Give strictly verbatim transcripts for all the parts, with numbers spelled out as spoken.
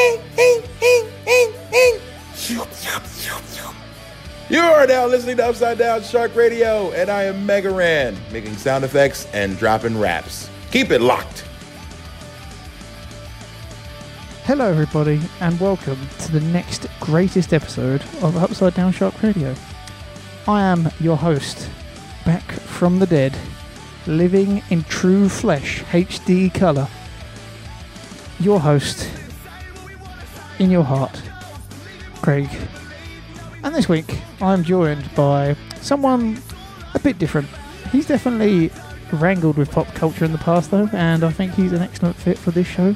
You are now listening to Upside Down Shark Radio, and I am Mega Ran, making sound effects and dropping raps. Keep it locked. Hello everybody, and welcome to the next greatest episode of Upside Down Shark Radio. I am your host, back from the dead, living in true flesh, H D colour. Your host, in your heart, Craig. And this week, I'm joined by someone a bit different. He's definitely wrangled with pop culture in the past though, and I think he's an excellent fit for this show.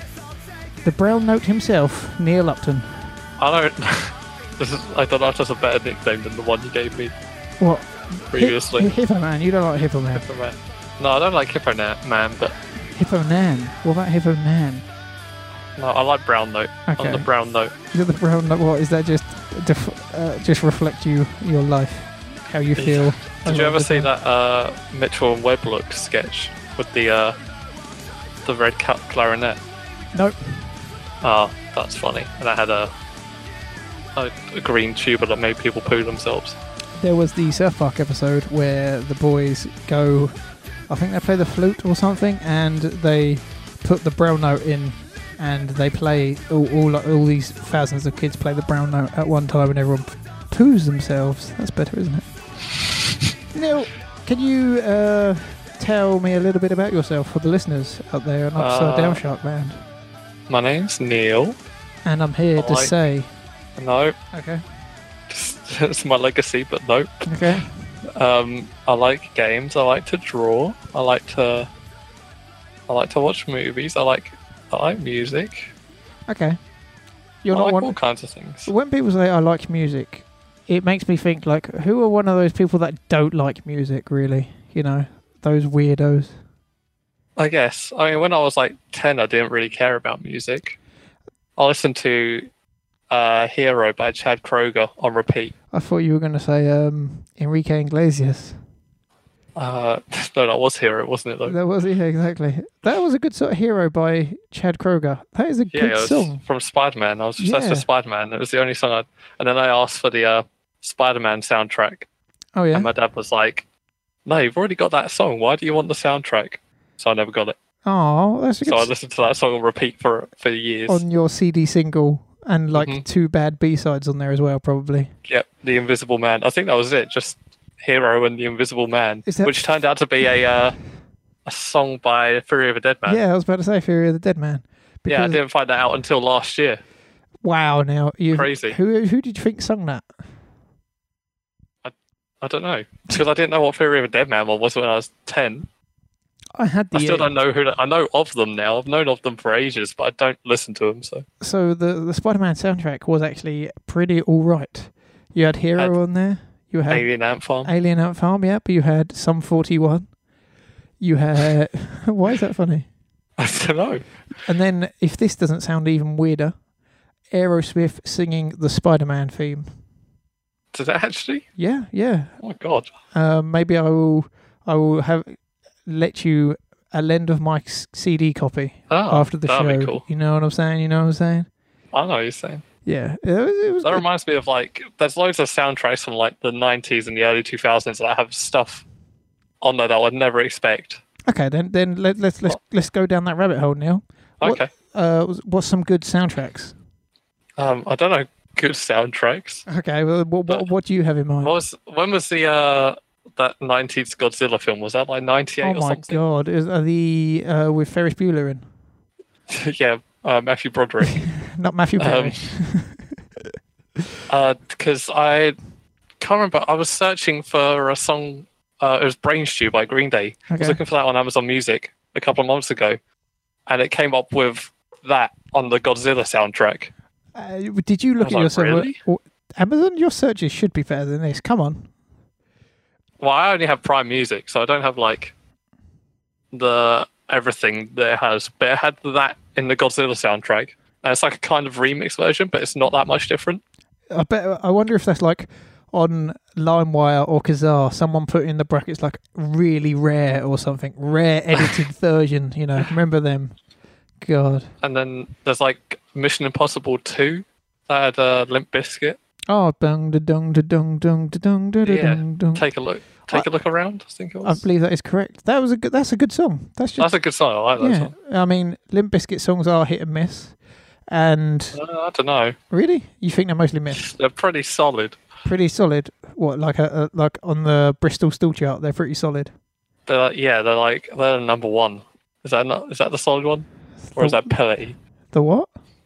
The brown note himself, Neil Upton. I don't... this is, I don't know if that's a better nickname than the one you gave me. What? Previously. Hi- Hippo Man, you don't like Hippo Man? Hippo Man. No, I don't like Hippo na- Man, but... Hippo Nan. What about Hippo Nan? No, I like brown note. Okay. On the brown note. Is it the brown note? What, is that just def- uh, just reflect you, your life, how you feel? Did you ever see that uh, Mitchell and Webb look sketch with the uh, the red cut clarinet? Nope. Oh, that's funny. And I had a, a a green tuba that made people poo themselves. There was the South Park episode where the boys go, I think they play the flute or something, and they put the brown note in, and they play, all, all, all these thousands of kids play the brown note at one time, and everyone poos themselves. That's better, isn't it? Neil, can you uh, tell me a little bit about yourself for the listeners out there on Upside Uh, Down Shark Land? My name's Neil. And I'm here I to like- say... No, Okay, it's my legacy, but no. okay. Um, I like games. I like to draw. I like to. I like to watch movies. I like. I like music. Okay. You're I not like one... all kinds of things. When people say I like music, it makes me think, like, who are one of those people that don't like music, really? You know, those weirdos. I guess. I mean, when I was like ten, I didn't really care about music. I listened to uh, Hero by Chad Kroger on repeat. I thought you were going to say um, Enrique Iglesias. Uh, no, that was Hero, wasn't it, though? That was, yeah, exactly. That was a good sort of Hero by Chad Kroger. That is a Yeah, good it was song. from Spider-Man. I was obsessed Yeah. with Spider-Man. It was the only song I... And then I asked for the uh, Spider-Man soundtrack. Oh, yeah? And my dad was like, no, you've already got that song. Why do you want the soundtrack? So I never got it. Oh, that's a good So I s- listened to that song on repeat for for years. on your C D single, and like Mhm. two bad B-sides on there as well, probably. Yep, The Invisible Man. I think that was it. Just Hero and The Invisible Man, Is that- which turned out to be a uh, a song by Fury of a Dead Man. Yeah, I was about to say Fury of the Dead Man. Yeah, I Because- didn't find that out until last year. Wow, now you Crazy. Who who did you think sung that? I don't know because I didn't know what Fury of a Dead Man was when I was ten. I had the I still uh, don't know who. I know of them now. I've known of them for ages, but I don't listen to them. So So the the Spider-Man soundtrack was actually pretty all right. You had Hero Had on there. You had Alien Ant Farm. Alien Ant Farm, yeah, but you had Sum forty-one. You had... Why is that funny? I don't know. And then, if this doesn't sound even weirder, Aerosmith singing the Spider-Man theme. Did it actually? Yeah, yeah. Oh my god. Um, maybe I will I will have let you a lend of my s- C D copy Oh, after the that'd show. be cool. You know what I'm saying? You know what I'm saying? I know what you're saying. Yeah. It was, it was That good. reminds me of like, there's loads of soundtracks from like the nineties and the early two thousands that have stuff on there that I would never expect. Okay, then then let, let's let's let's go down that rabbit hole, Neil. What- Okay. Uh, what's some good soundtracks? Um, I don't know. Good soundtracks. Okay, well, what, what, what do you have in mind? What was when was the uh that nineties Godzilla film? Was that like ninety-eight Oh or my something? god! Is are the uh, with Ferris Bueller in? yeah, uh, Matthew Broderick. Not Matthew Perry. Um, Because I can't remember. I was searching for a song. Uh, it was Brain Stew by Green Day. I was Okay. looking for that on Amazon Music a couple of months ago, and it came up with that on the Godzilla soundtrack. Uh, did you look I at was like, yourself? really? Or- Amazon, your searches should be better than this. Come on. Well, I only have Prime Music, so I don't have like the everything that it has. But it had that in the Godzilla soundtrack, and it's like a kind of remix version, but it's not that much different. I bet. I wonder if that's like on LimeWire or Kazaa. Someone put in the brackets like really rare or something. Rare edited version. You know, remember them? God. And then there's like Mission Impossible two that had uh, Limp Bizkit. Oh, dung da dung da dung dung da dung da da Yeah, dung dung. take a look. Take I- a look around. I think it I was. believe that is correct. That was a good. That's a good song. That's just. That's a good song. I like that yeah. song. I mean, Limp Bizkit songs are hit and miss, and Uh, I don't know. really, you think they're mostly miss? They're pretty solid. Pretty solid. What, like a, a like on the Bristol Stool chart? They're pretty solid. They're like, yeah, they're like they're number one. Is that not? Is that the solid one, or is The- that Pellet? The what?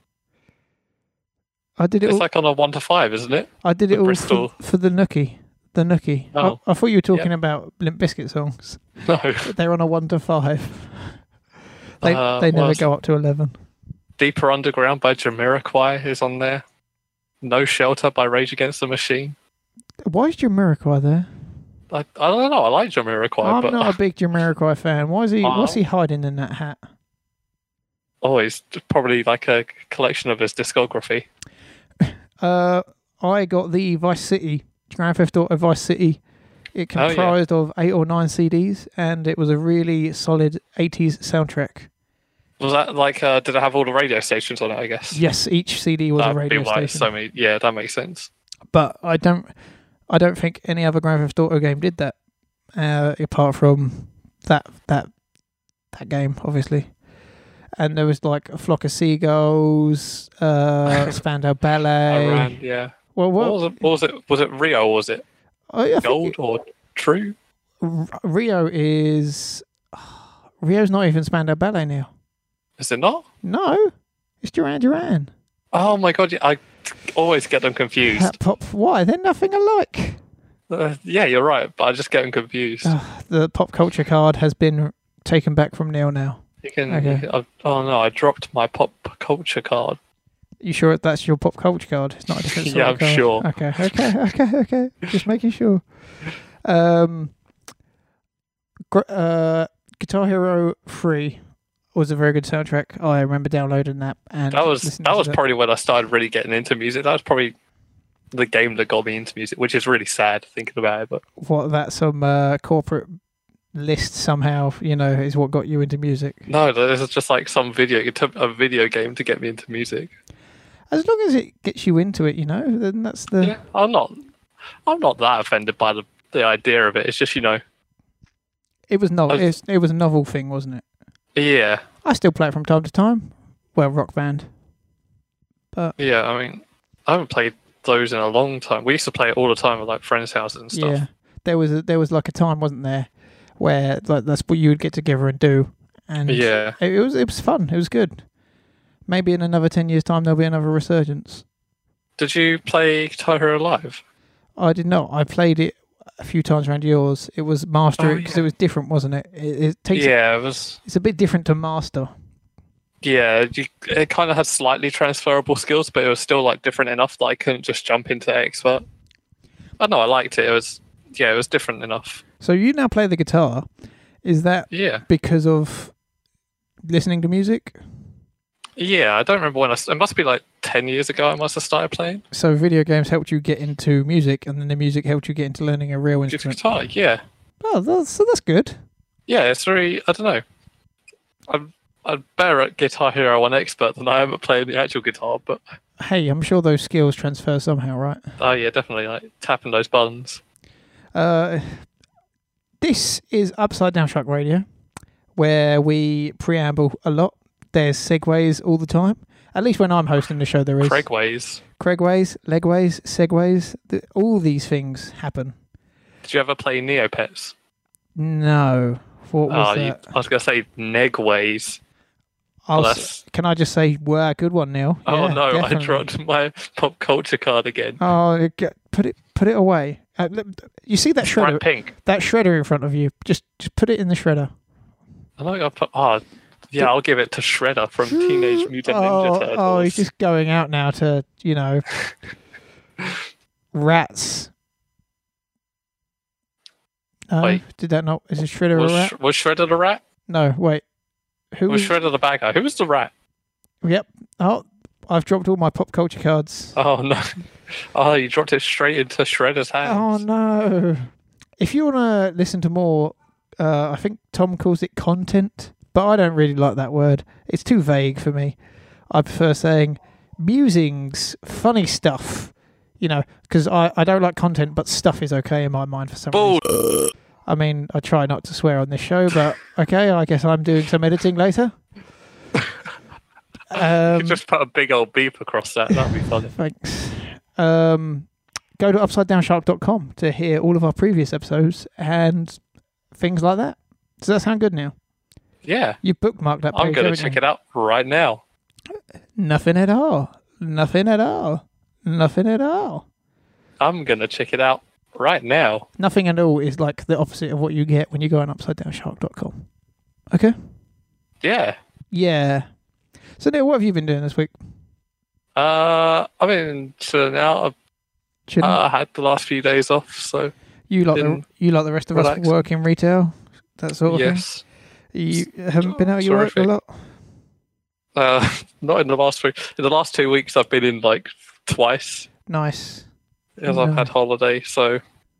I did it. It's All, like on a one to five, isn't it? I did the it all Bristol. for, for the Nookie. The Nookie. Oh. I, I thought you were talking about Limp Bizkit songs. No. They're on a one to five. They Uh, they never what go up to eleven. Deeper Underground by Jamiroquai is on there. No Shelter by Rage Against the Machine. Why is Jamiroquai there? I, I don't know. I like Jamiroquai, I'm but not a big Jamiroquai fan. Why is he? Oh. What's he hiding in that hat? oh, it's probably like a collection of his discography. Uh, I got the Vice City, Grand Theft Auto Vice City. It Oh, yeah. comprised of eight or nine C Ds, and it was a really solid eighties soundtrack. Was that like? Uh, did it have all the radio stations on it? I guess. Yes, each C D was That'd a radio be why it's station. so many. Yeah, that makes sense. But I don't, I don't think any other Grand Theft Auto game did that, uh, apart from that that that game, obviously. And there was like a flock of seagulls, uh, Spandau Ballet. Around, yeah. Well, What what? was it? What was it? Was it Rio? Or was it I, I think Gold or True? R- Rio is Rio's not even Spandau Ballet now. Is it not? No, it's Duran Duran. Oh my god! yeah, I always get them confused. Hat pop. Why? They're nothing alike. Uh, yeah, you're right, but I just get them confused. Uh, the pop culture card has been taken back from Neil now. You can. okay. You can oh, oh no! I dropped my pop culture card. You sure that's your pop culture card? It's not a different sort Yeah, of I'm card. sure. Okay, okay, okay, okay. Just making sure. Um, gr- uh, Guitar Hero three was a very good soundtrack. I remember downloading that and That was listening that to was probably when I started really getting into music. That was probably the game that got me into music, which is really sad thinking about it. But what that some uh, corporate list somehow, you know, is what got you into music. no, this is just like some video. It took a video game to get me into music. As long as it gets you into it, you know, then that's the. Yeah, I'm not. I'm not that offended by the the idea of it. It's just you know. It was novel. I- It was, it was a novel thing, wasn't it? Yeah, I still play it from time to time. Well, Rock Band. yeah. I mean, I haven't played those in a long time. We used to play it all the time at like friends' houses and stuff. Yeah, there was a, there was like a time, wasn't there, where like that's what you would get together and do, and Yeah. it, it was it was fun. It was good. Maybe in another ten years' time there'll be another resurgence. Did you play Guitar Hero Live? I did not. I played it a few times around yours. It was master Oh, because yeah. it was different, wasn't it? It, it takes Yeah, it was. it's a bit different to master. Yeah, you, it kind of had slightly transferable skills, but it was still like different enough that I couldn't just jump into expert. I know I liked it. It was yeah, it was different enough. So you now play the guitar. Is that Yeah, because of listening to music? yeah. I don't remember when I. s- It must be like ten years ago. I must have started playing So video games helped you get into music, and then the music helped you get into learning a real just instrument. guitar. Yeah, Oh, that's, so that's good. yeah. It's very. I don't know. I'm I'm better at Guitar Hero on expert than I am at playing the actual guitar. But Hey, I'm sure those skills transfer somehow, right? oh yeah, definitely like tapping those buttons. Uh, this is Upside Down Shark Radio, where we preamble a lot. There's segues all the time. At least when I'm hosting the show, there is. Craigways. Craigways, legways, segways. The, all these things happen. Did you ever play Neopets? No. What was Oh, you, that? I was gonna say Negways. I'll well, s- that's- can I just say, wow, good one, Neil. Oh Yeah, no, definitely. I dropped my pop culture card again. Oh, get, put it put it away. Uh, look, you see that shredder? Bright pink. That shredder in front of you. Just just put it in the shredder. I know I put. Oh, yeah, I'll give it to Shredder from Teenage Mutant Ninja oh, Turtles. oh, he's just going out now to, you know, rats. No, Wait. did that not? Is it Shredder was, a rat? Sh- was Shredder the rat? No, wait. Who Was was? Shredder the bad guy? Who was the rat? Yep. Oh, I've dropped all my pop culture cards. Oh no! Oh, you dropped it straight into Shredder's Oh hands. no! If you want to listen to more, uh, I think Tom calls it content. but I don't really like that word. It's too vague for me. I prefer saying musings, funny stuff. You know, because I, I don't like content, but stuff is okay in my mind for some Bull. reason. I mean, I try not to swear on this show, but okay, I guess I'm doing some editing later. Um, You could just put a big old beep across that. That'd be funny. Thanks. Um, go to upside down shark dot com to hear all of our previous episodes and things like that. Does that sound good now? Yeah. You bookmarked that page. I'm going to haven't check you? it out right now. Nothing at all. Nothing at all. Nothing at all. I'm going to check it out right now. Nothing at all is like the opposite of what you get when you go on upside down shark dot com. Okay? Yeah. Yeah. So, Neil, what have you been doing this week? Uh, I've been chilling out. Chilling? Uh, I had the last few days off, so you like the been you like the rest of us relaxing. work in retail, that sort of yes. thing. You haven't been out your work a Terrific. lot. Uh, not in the last week. In the last two weeks, I've been in like twice Nice. as No. I've had holiday. So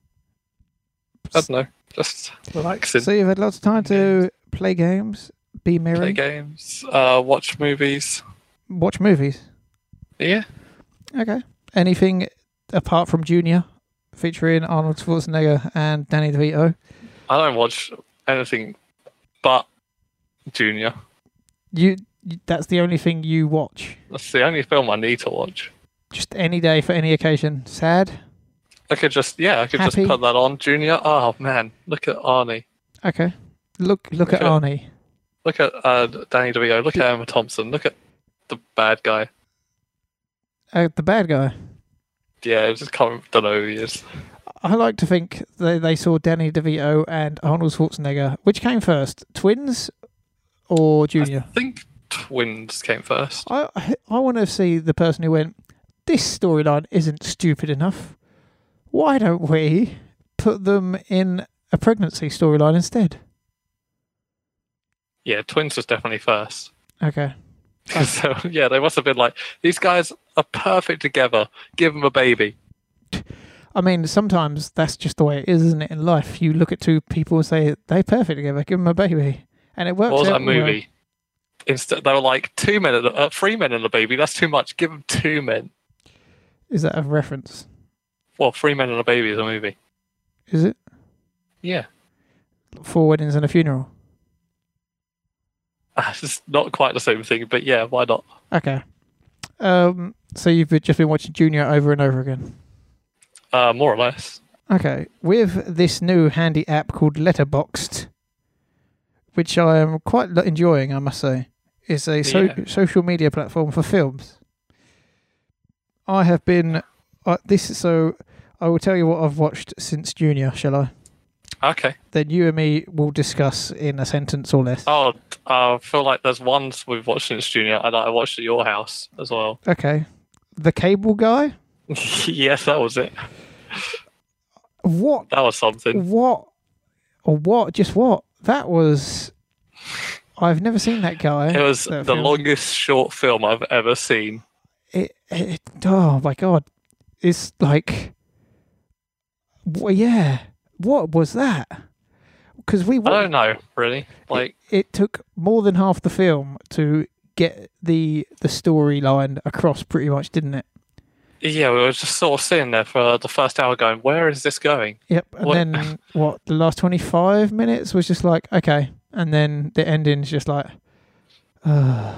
I don't know, just relaxing, So you've had lots of time to play games, be merry, play games, uh, watch movies. watch movies. Yeah. Okay. Anything apart from Junior, featuring Arnold Schwarzenegger and Danny DeVito? I don't watch anything but Junior. You, you that's the only thing you watch. That's the only film I need to watch. Just any day for any occasion. Sad? I could just, yeah, I could Happy? just put that on. Junior. Oh man, look at Arnie. Okay. Look look at Okay. Arnie. Look at uh, Danny DeVito. Look at Emma Thompson. Look at the bad guy. Uh, the bad guy. Yeah, I just can't. Don't know who he is. I like to think they, they saw Danny DeVito and Arnold Schwarzenegger. Which came first, twins or Junior? I think twins came first. I I, I want to see the person who went, this storyline isn't stupid enough. Why don't we put them in a pregnancy storyline instead? Yeah, twins was definitely first. Okay. So yeah, they must have been like, these guys are perfect together. Give them a baby. I mean, sometimes that's just the way it is, isn't it, in life? You look at two people and say, they're perfect together, give them a baby. And it works What was out that well. movie? Instead, they were like two men, and uh, three men and a baby. That's too much. Give them two men. Is that a reference? Well, three men and a baby is a movie. Is it? Yeah. Four weddings and a funeral. It's not quite the same thing, but yeah, why not? Okay. Um, so you've been- just been watching Junior over and over again. Uh, more or less. Okay. With this new handy app called Letterboxd, which I am quite lo- enjoying, I must say, is a so- Yeah. social media platform for films. I have been uh, this, so I will tell you what I've watched since Junior. Shall I? Okay. Then you and me will discuss in a sentence or less. Oh, I feel like there's ones we've watched since Junior, and I watched at your house as well. Okay. The Cable Guy. Yes, that was it. What? That was something. What? Or what? Just what? That was. I've never seen that guy. It was that the film. longest short film I've ever seen. It, it. Oh my god! It's like. Well, yeah. What was that? Because we. I don't know, really. Like, It, it took more than half the film to get the the storyline across, pretty much, didn't it? yeah, we were just sort of sitting there for the first hour going, where is this going? Yep. And What- then what? The last twenty-five minutes was just like, okay, and then the ending's just like. Uh,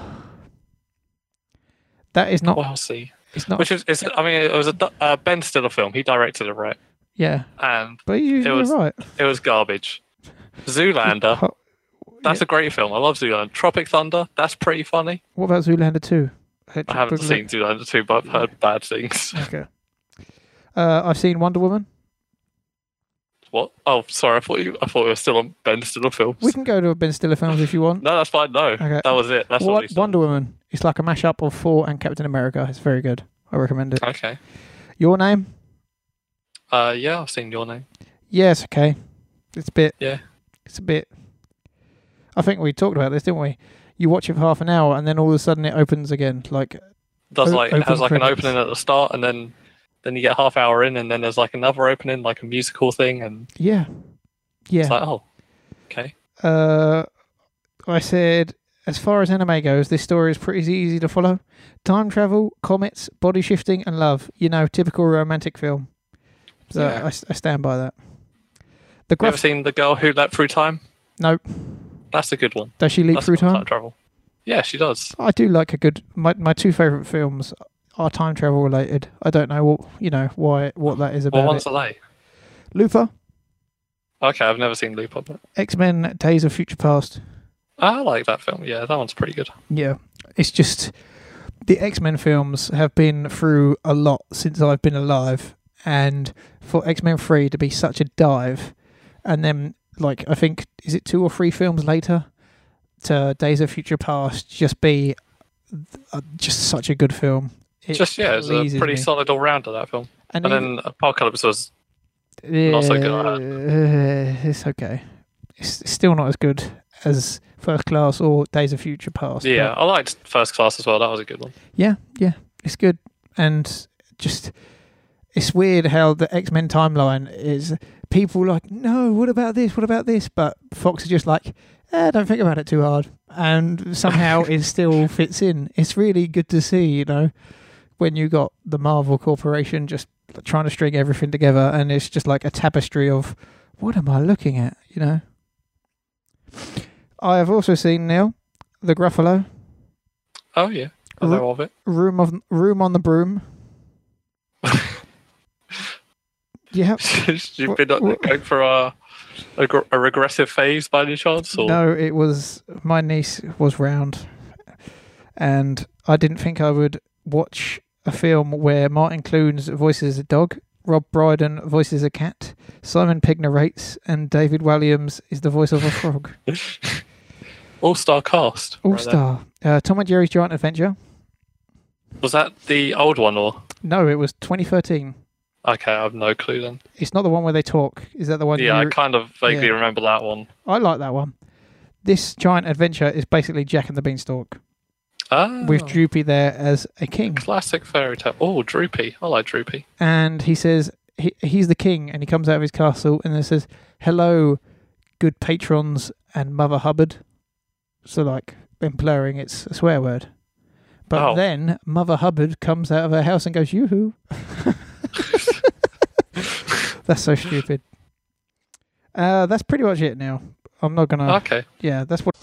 that is not. Well, see. It's not. Which is, is I mean, it was a du- uh, Ben Stiller film. He directed it, right? Yeah, And but you, It you're was- right. it was garbage. Zoolander, Ho- that's yeah. a great film. I love Zoolander. Tropic Thunder, that's pretty funny. What about Zoolander two? I haven't seen Zoolander two, but I've heard bad things. Okay. Uh, I've seen Wonder Woman. What? Oh, sorry. I thought you. I thought we were still on Ben Stiller films. We can go to a Ben Stiller films if you want. No, that's fine. No, Okay. that was it. That's what What, we said. Wonder Woman. It's like a mashup of Thor and Captain America. It's very good. I recommend it. Okay. Your Name? Uh, yeah, I've seen Your Name. Yes. Okay. It's a bit. Yeah. It's a bit. I think we talked about this, didn't we? You watch it for half an hour and then all of a sudden it opens again. Like, Does O- like it has open like an credits. opening at the start, and then then you get half hour in, and then there's like another opening, like a musical thing, and yeah, it's yeah. like, oh, okay. Uh, I said, as far as anime goes, this story is pretty easy to follow. Time travel, comets, body shifting, and love. You know, typical romantic film. So Yeah. I, I stand by that. The You ever gruff. seen The Girl Who Leapt Through Time? No, That's a good one. does she leap That's through not time? travel. Yeah, she does. I do like a good. My my two favorite films are time travel related. I don't know what you know why what that is What about. ones It. are they? Luther, Okay, I've never seen Looper, but X-Men: Days of Future Past. I like that film. Yeah, that one's pretty good. Yeah, it's just the X-Men films have been through a lot since I've been alive, and for X-Men three to be such a dive, and then like I think is it two or three films later to Days of Future Past just be uh, just such a good film. It Just yeah, it's a pleases pretty me. solid all rounder, that film. And, And even- then Apocalypse was yeah, not so good, I it's okay. It's still not as good as First Class or Days of Future Past. yeah. but- I liked First Class as well. That was a good one. Yeah, yeah, it's good, and just it's weird how the X-Men timeline is. People like, no, what about this? What about this? But Fox is just like, eh, don't think about it too hard, and somehow it still fits in. It's really good to see, you know, when you got the Marvel Corporation just trying to string everything together, and it's just like a tapestry of what am I looking at, you know. I have also seen Neil, the Gruffalo. Oh yeah, I Ru- know of it. Room of Room on the Broom. Yeah. You've been uh, What- going for a, a gr- a regressive phase by any chance? Or? No, it was my niece was round, and I didn't think I would watch a film where Martin Clunes voices a dog, Rob Brydon voices a cat, Simon Pegg narrates, and David Williams is the voice of a frog. All-star cast. All right there. star. Uh, Tom and Jerry's Giant Adventure. Was that the old one or? No, it was twenty thirteen. Okay, I have no clue then. It's not the one where they talk. Is that the one? Yeah, I you... kind of vaguely yeah. remember that one. I like that one. This Giant Adventure is basically Jack and the Beanstalk, Ah, with Droopy there as a king. classic fairy tale. Oh, Droopy. I like Droopy. And he says he, he's the king, and he comes out of his castle and then says, hello, good patrons and Mother Hubbard. So like imploring it's a swear word. But Oh. then Mother Hubbard comes out of her house and goes, yoo-hoo. That's so stupid. Uh, that's pretty much it now. I'm not gonna. Okay. Yeah, that's what.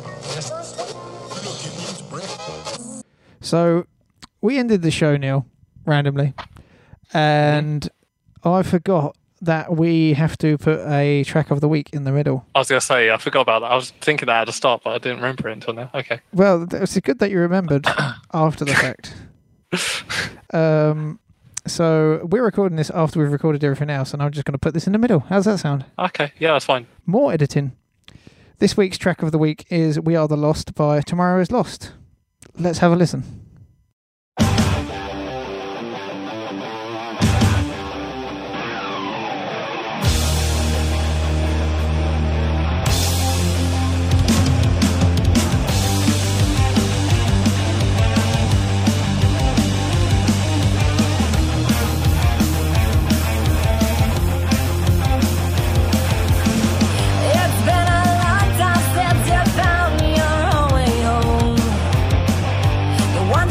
So we ended the show, Neil, randomly, and I forgot that we have to put a track of the week in the middle. I was going to say, I forgot about that. I was thinking that at the start, but I didn't remember it until now. Okay. Well, it's good that you remembered after the fact. Um, so we're recording this after we've recorded everything else, and I'm just going to put this in the middle. How's that sound? Okay. Yeah, that's fine. More editing. This week's track of the week is We Are the Lost by Tomorrow is Lost. Let's have a listen. It's been a long time since you found your own way home. The one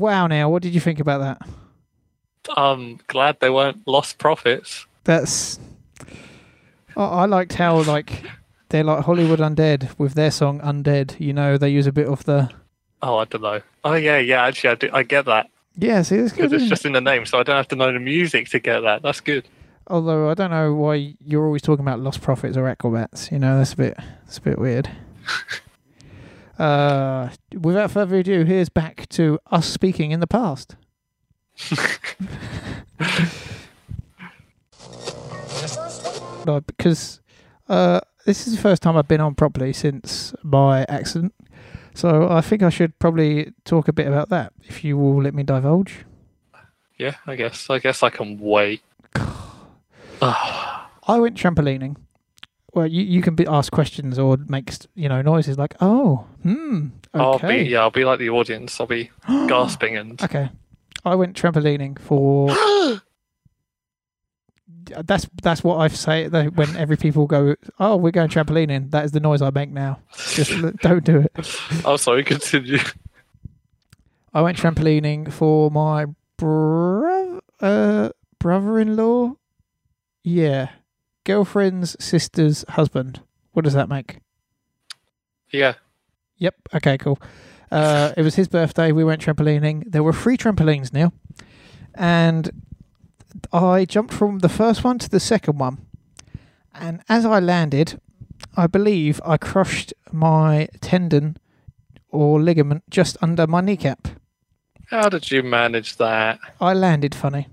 Wow, Neil, what did you think about that? I'm glad they weren't lost profits. That's. I, I liked how like they're like Hollywood Undead with their song Undead. You know, they use a bit of the. Oh, I don't know. Oh, yeah, yeah. Actually, I, do, I get that. Yeah, see, it's good. Because it's isn't just it? in the name, so I don't have to know the music to get that. That's good. Although I don't know why you're always talking about Lost Prophets or Acrobats. You know, that's a bit, that's a bit weird. uh, without further ado, here's back to us speaking in the past. No, because uh, this is the first time I've been on properly since my accident. So I think I should probably talk a bit about that, if you will let me divulge. Yeah, I guess. I guess I can wait. I went trampolining. Well, you, you can be ask questions or make you know noises like oh hmm okay. I'll be yeah, I'll be like the audience. I'll be gasping and okay. I went trampolining for. That's that's what I say when every people go. Oh, we're going trampolining. That is the noise I make now. Just don't do it. Oh, sorry. Continue. I went trampolining for my bro- uh, brother-in-law. Yeah, girlfriend's sister's husband. What does that make? Yeah. Yep. Okay. Cool. Uh, it was his birthday. We went trampolining. There were three trampolines now, and I jumped from the first one to the second one. And as I landed, I believe I crushed my tendon or ligament just under my kneecap. How did you manage that? I landed funny.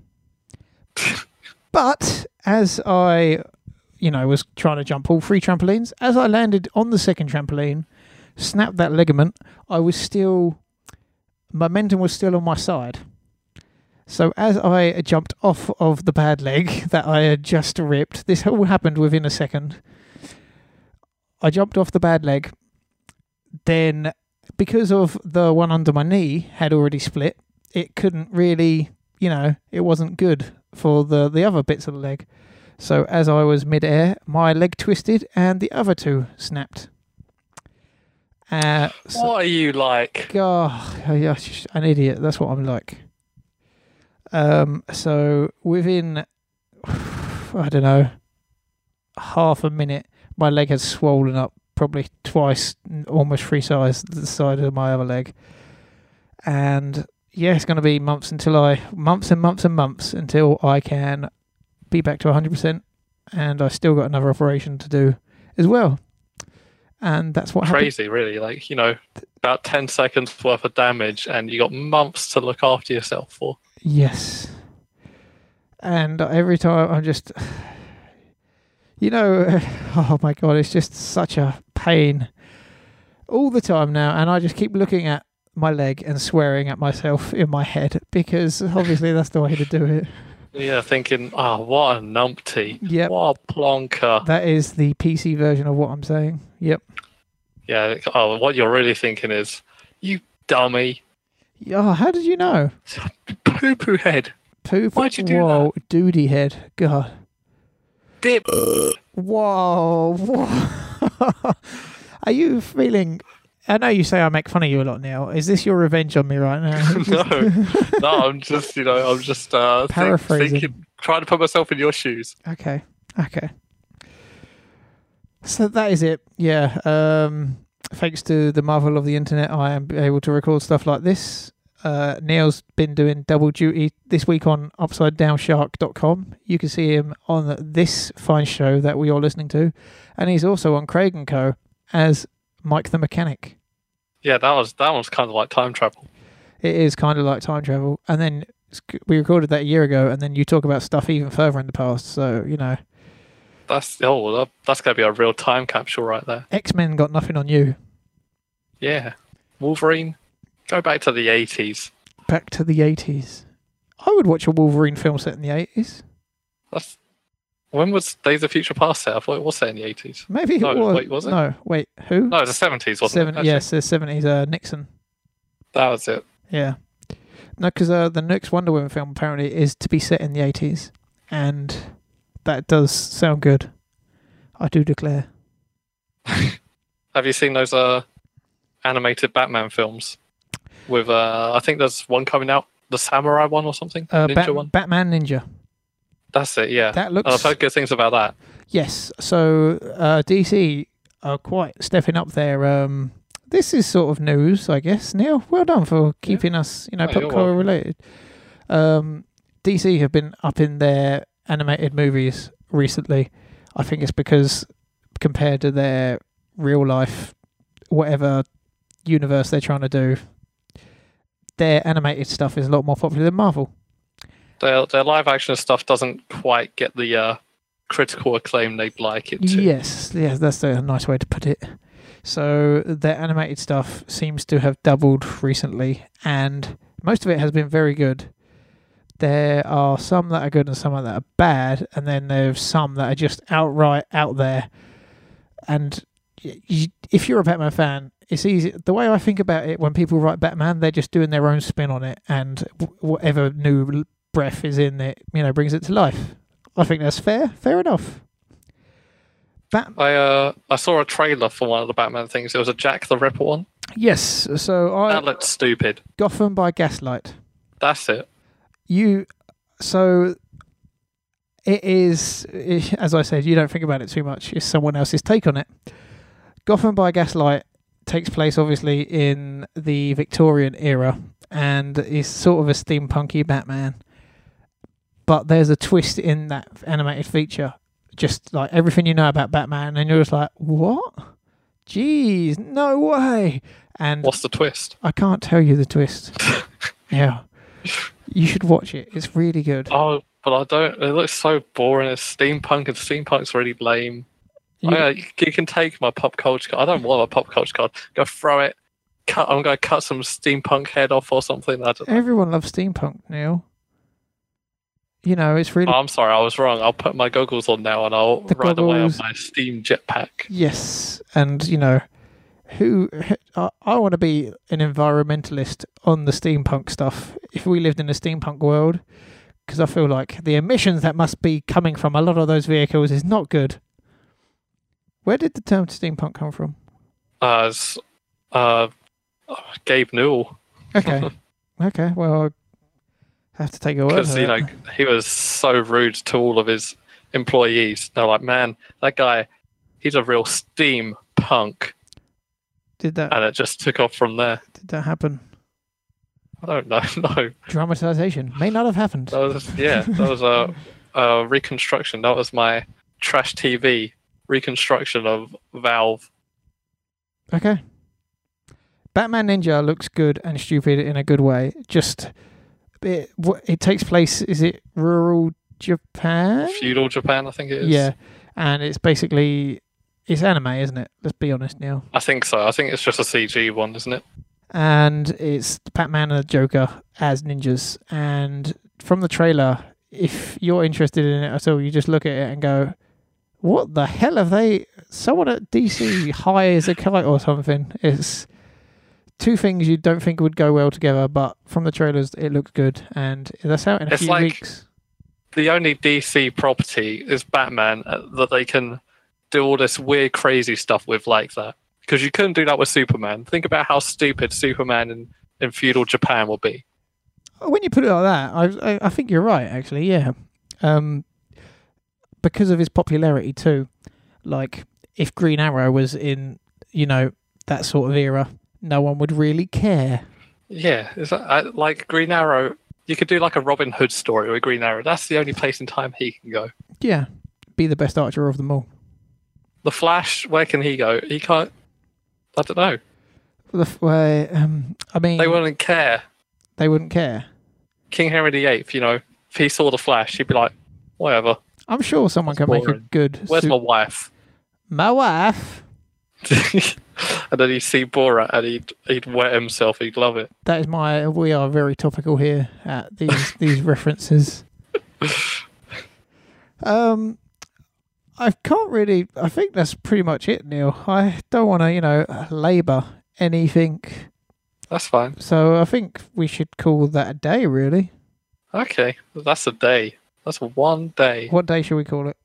But as I, you know, was trying to jump all three trampolines, as I landed on the second trampoline, snapped that ligament, I was still, momentum was still on my side. So as I jumped off of the bad leg that I had just ripped, this all happened within a second. I jumped off the bad leg. Then, because of the one under my knee had already split, it couldn't really, you know, it wasn't good for the, the other bits of the leg. So as I was mid-air, my leg twisted and the other two snapped. Uh, so, What are you like? God, an idiot. That's what I'm like. Um, so within, I don't know, half a minute, my leg had swollen up probably twice, almost three size the side of my other leg. And yeah, it's going to be months until I, months and months and months until I can be back to one hundred percent. And I still got another operation to do as well. And that's what Crazy, happened. really. Like, you know, about ten seconds worth of damage and you got months to look after yourself for. Yes. And every time I'm just, you know, oh my God, it's just such a pain all the time now. And I just keep looking at my leg and swearing at myself in my head because obviously that's the way to do it. Yeah, thinking, oh, what a numpty. Yep. What a plonker. That is the P C version of what I'm saying. Yep. Yeah, oh, what you're really thinking is, you dummy. Oh, how did you know? Poo-poo head. Poop. Why'd you do Whoa, duty head. God. Dip. Whoa. Whoa. Are you feeling... I know you say I make fun of you a lot now. Is this your revenge on me right now? no, no, I'm just, you know, I'm just uh, think, Paraphrasing. thinking, trying to put myself in your shoes. Okay, okay. So that is it. Yeah. Um, thanks to the marvel of the internet, I am able to record stuff like this. Uh, Neil's been doing double duty this week on upside down shark dot com. You can see him on this fine show that we are listening to. And he's also on Craig and Co. as Mike the Mechanic. Yeah, that was that was kind of like time travel. It is kind of like time travel. And then we recorded that a year ago, and then you talk about stuff even further in the past. So, you know. That's oh, that, that's going to be a real time capsule right there. X-Men got nothing on you. Yeah. Wolverine, go back to the eighties. Back to the eighties. I would watch a Wolverine film set in the eighties. That's When was Days of Future Past set? I thought it was set in the eighties. Maybe it no, was. Wait, was it? No, wait, who? No, it was the seventies, wasn't Seven, it? Actually? yes, the seventies, uh, Nixon. That was it. Yeah. No, because uh, the next Wonder Woman film apparently is to be set in the eighties. And that does sound good. I do declare. Have you seen those uh, animated Batman films? with uh, I think there's one coming out, the samurai one or something, Uh, ninja Bat- one. Batman Ninja. That's it. Yeah, That looks. And I've heard good things about that. Yes. So uh, D C are quite stepping up their. Um, this is sort of news, I guess. Neil, well done for keeping us, you know, Oh, pop you're culture welcome. related. Um, D C have been up in their animated movies recently. I think it's because compared to their real life, whatever universe they're trying to do, their animated stuff is a lot more popular than Marvel. Their their live action stuff doesn't quite get the uh, critical acclaim they'd like it to. Yes, yes, that's a nice way to put it. So their animated stuff seems to have doubled recently, and most of it has been very good. There are some that are good and some that are bad, and then there's some that are just outright out there. And y- you, if you're a Batman fan, it's easy. The way I think about it, when people write Batman, they're just doing their own spin on it, and w- whatever new breath is in it, you know, brings it to life. I think that's fair. Fair enough. Bat- I uh I saw a trailer for one of the Batman things. It was a Jack the Ripper one. yes. So I That looked stupid. Gotham by Gaslight. That's it. You so it is, as I said, you don't think about it too much. It's someone else's take on it. Gotham by Gaslight takes place obviously in the Victorian era and is sort of a steampunky Batman. But there's a twist in that animated feature. Just like everything you know about Batman, and you're just like, what? Jeez, no way. And What's the twist? I can't tell you the twist. Yeah. You should watch it. It's really good. Oh, but I don't. It looks so boring. It's steampunk, and steampunk's really lame. You- I, you, you can take my pop culture card. I don't want a pop culture card. Go throw it. Cut. I'm going to cut some steampunk head off or something. I don't know. Everyone loves steampunk, Neil. You know, it's really... Oh, I'm sorry, I was wrong. I'll put my goggles on now and I'll The ride away on goggles. my steam jetpack. Yes, and, you know, who... I, I want to be an environmentalist on the steampunk stuff if we lived in a steampunk world, because I feel like the emissions that must be coming from a lot of those vehicles is not good. Where did the term steampunk come from? Uh, it's, uh, Gabe Newell. Okay. Okay, well, I have to take a word Because, for you that. know, he was so rude to all of his employees. They're like, man, that guy, he's a real steampunk. Did that, And it just took off from there. did that happen? I don't know. No. Dramatization may not have happened. That was, yeah, that was a, a reconstruction. That was my trash T V reconstruction of Valve. Okay. Batman Ninja looks good and stupid in a good way. Just it, what- it takes place. Is it rural Japan? Feudal Japan, I think it is. Yeah, and it's basically it's anime, isn't it? Let's be honest, Neil. I think so. I think it's just a C G one, isn't it? And it's Batman and the Joker as ninjas. And from the trailer, if you're interested in it at all, you just look at it and go, "What the hell have they? Someone at D C hires a kite or something?" It's two things you don't think would go well together, but from the trailers, it looks good, and that's out in a It's few like- weeks. The only D C property is Batman uh, that they can do all this weird, crazy stuff with like that. Because you couldn't do that with Superman. Think about how stupid Superman in, in feudal Japan would be. When you put it like that, I I, I think you're right. Actually, yeah, um, because of his popularity too. Like, if Green Arrow was in, you know, that sort of era, no one would really care. Yeah, is that, I, like Green Arrow, you could do like a Robin Hood story with Green Arrow. That's the only place in time he can go. Yeah, be the best archer of them all. The Flash, where can he go? He can't. I don't know. The f- way, um, I mean, They wouldn't care. they wouldn't care. King Henry the Eighth, you know, if he saw the Flash, he'd be like, whatever. I'm sure someone That's can make a boring. good. Where's su- my wife? my wife? And then he'd see Borat and he'd he'd wet himself. He'd love it. That is my. We are very topical here at these these references. Um, I can't really. I think that's pretty much it, Neil. I don't want to, you know, labour anything. That's fine. So I think we should call that a day. Really, Okay, that's a day. That's one day. what day should we call it?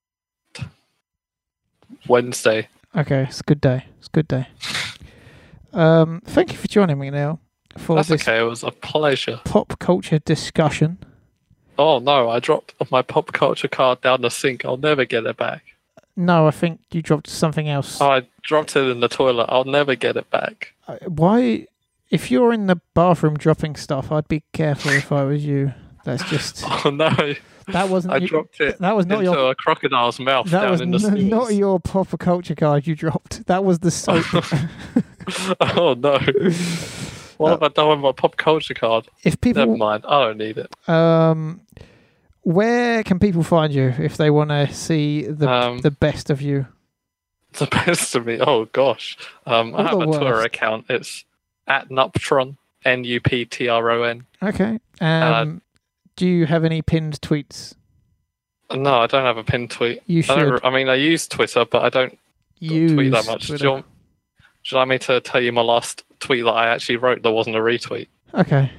Wednesday. Okay, it's a good day. It's a good day. Um, thank you for joining me, Neil, for That's this okay. It was a pleasure. pop culture discussion. Oh no, I dropped my pop culture card down the sink. I'll never get it back. No, I think you dropped something else. Oh, I dropped it in the toilet. I'll never get it back. Uh, Why? If you're in the bathroom dropping stuff, I'd be careful if I was you. That's just Oh no, that wasn't. I you- dropped it That was not into your. a crocodile's mouth That down was in the n- sewers. not your proper culture card you dropped. That was the soap. Oh no. What Uh, have I done with my pop culture card? if Never people, mind. I don't need it. um, where can people find you if they want to see the Um, the best of you? The best of me. Oh gosh. Um, I Or have the a Twitter worst. account. It's at Nuptron. N U P T R O N. Okay. Um, do you have any pinned tweets? No, I don't have a pinned tweet. You I, should don't, I mean, I use Twitter, but I don't use tweet that much. Twitter. Do you want, should I me to tell you my last tweet that I actually wrote that wasn't a retweet? Okay.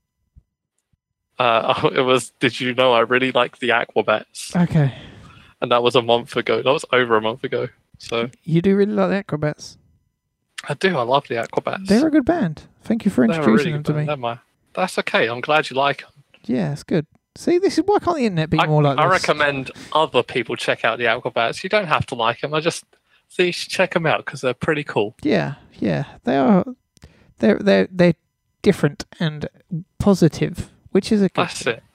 Uh, it was, did you know I really like the Aquabats? Okay. And that was a month ago. That was over a month ago. So You do really like the Acrobats. I do. I love the Aquabats. They're a good band. Thank you for They're a introducing really them to good me. band, never mind. That's okay. I'm glad you like them. Yeah, it's good. See, this is why can't the internet be I, more like I this? recommend other people check out the Aquabats. You don't have to like them. I just think you should check them out because they're pretty cool. Yeah, yeah, they are. They're they're they're different and positive, which is a good. That's thing. it.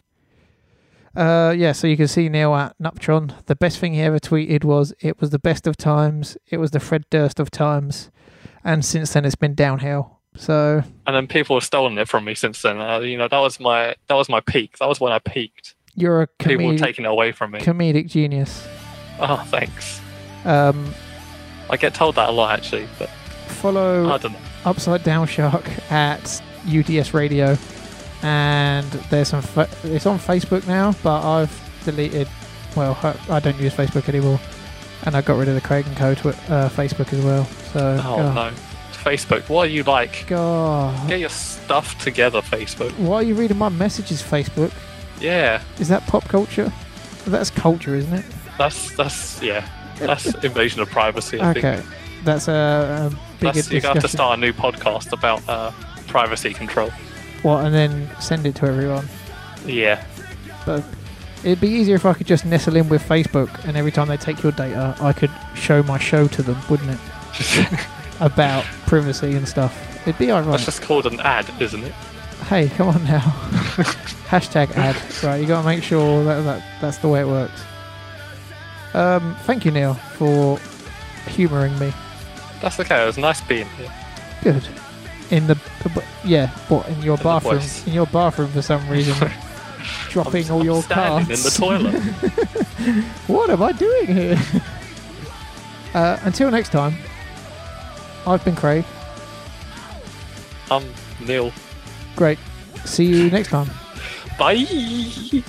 Uh, yeah. So you can see Neil at Nuptron. The best thing he ever tweeted was, "It was the best of times. It was the Fred Durst of times," and since then it's been downhill. So And then people have stolen it from me since then. Uh, you know, that was my that was my peak. That was when I peaked. you're a People were comedic, taking it away from me. comedic genius. Oh, thanks. Um, I get told that a lot actually, but follow I don't know. Upside Down Shark at U D S Radio, and there's some. Fa- it's on Facebook now, but I've deleted. Well, I, I don't use Facebook anymore, and I got rid of the Craig and Co. Twi- uh, Facebook as well. So, Oh God, no, Facebook. What are you like? God, Get your stuff together, Facebook. why are you reading my messages? Facebook, Yeah, is that pop culture? That's culture, isn't it? that's that's yeah, that's invasion of privacy. I think. Okay, that's a, a bigger That's, you're going to have to discussion. start a new podcast about uh, privacy control. What, and then send it to everyone. Yeah. But it'd be easier if I could just nestle in with Facebook, and every time they take your data, I could show my show to them, wouldn't it? About privacy and stuff. It'd be ironic. That's just called an ad, isn't it? Hey, come on now. Hashtag ad. Right, you got to make sure that, that that's the way it works. Um, thank you, Neil, for humouring me. That's okay. It was nice being here. Good. In the, the yeah, what in your the bathroom? voice. In your bathroom for some reason, dropping I'm, all I'm your standing cards. in the toilet. What am I doing here? uh, until next time, I've been Craig. I'm Neil. Great. See you next time. Bye. Live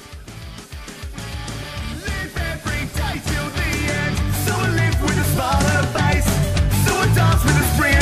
every day till the end. So I live with a smile on my face. So I dance with a spring